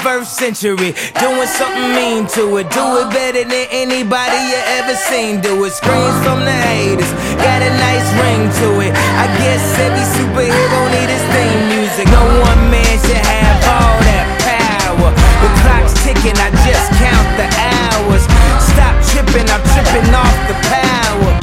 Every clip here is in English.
21st century, doing something mean to it. Do it better than anybody you ever seen do it. Screams from the haters, got a nice ring to it. I guess every superhero need his theme music. No one man should have all that power. The clock's ticking, I just count the hours. Stop tripping, I'm tripping off the power.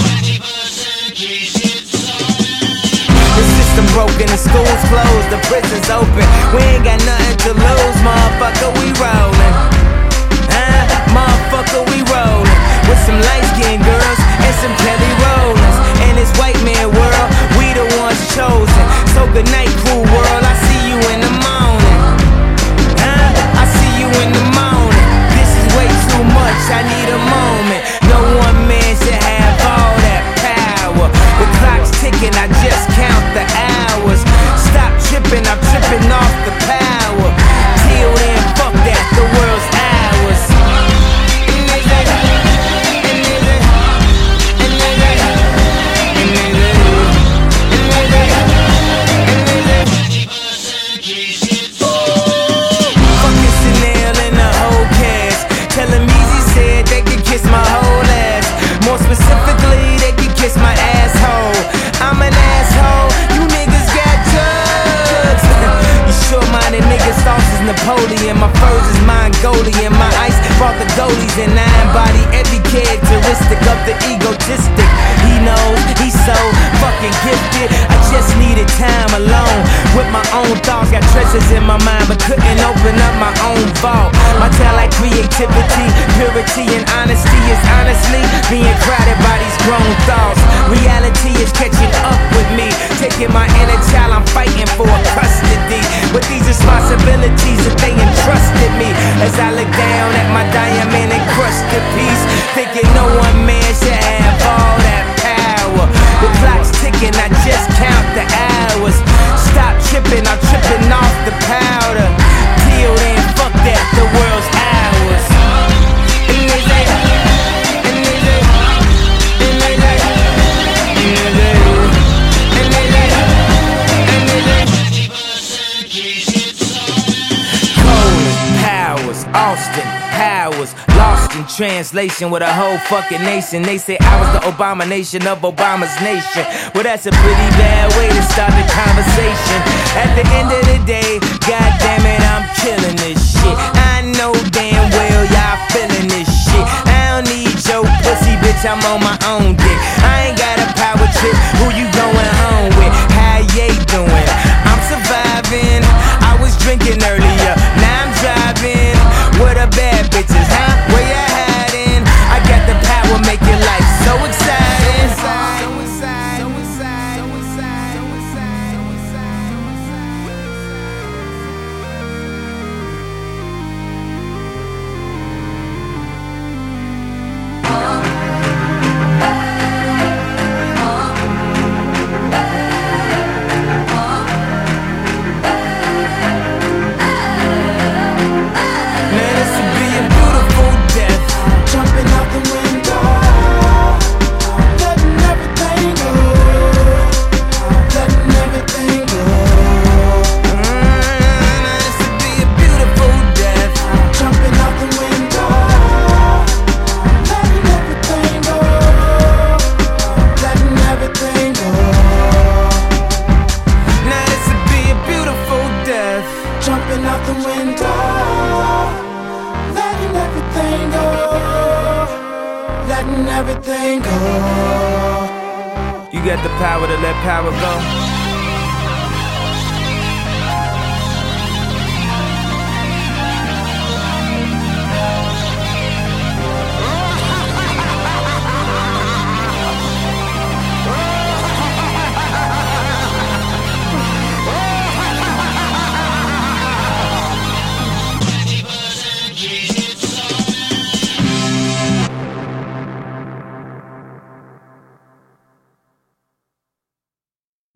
The system broken, the school's closed, the prison's open. We ain't got nothing to lose, motherfucker, we rollin'. Motherfucker, we rollin'. With some light-skinned girls and some Kelly Rollins. In this white man world, we the ones chosen. So good night, cool world, I see you in the morning. I see you in the morning. This is way too much, I need a moment. No one man should have all that power. The clock's ticking, I just count the hours. Stop tripping, I'm tripping off the power. Till then, fuck that, the world's ours. More specifically, they can kiss my asshole. I'm an asshole, you niggas got drugs. You short-minded niggas, sauce is Napoleon. My furs is Mongolian. My ice brought the goalies and I embody every characteristic of the egotistic. He knows, he's so fucking gifted. I just needed time alone with my own thoughts. Got treasures in my mind but couldn't open up my own vault. My talent, creativity, purity and honesty is honestly being crowded by these grown thoughts. Reality is catching up with me, taking my inner child, I'm fighting for custody. With these responsibilities that they entrusted me, as I look down at my diamond encrusted piece, thinking no one man should have all that power. The clock's ticking, I just count the hours. Stop tripping, I'm tripping off the powder. Till then, fuck that, the world's ours. Austin Powers, lost in translation with a whole fucking nation. They say I was the abomination of Obama's nation. Well, that's a pretty bad way to start the conversation. At the end of the day, goddamn it, I'm killing this shit. I know damn well y'all feeling this shit. I don't need your pussy, bitch, I'm on my own dick. I ain't got a power trip, who you going home with? How you doing? I'm surviving. I was drinking earlier, now I'm driving. What a bad bitches, huh? Where you hiding? I got the power, make your life so exciting. Jumping out the window, letting everything go, letting everything go. You got the power to let power go.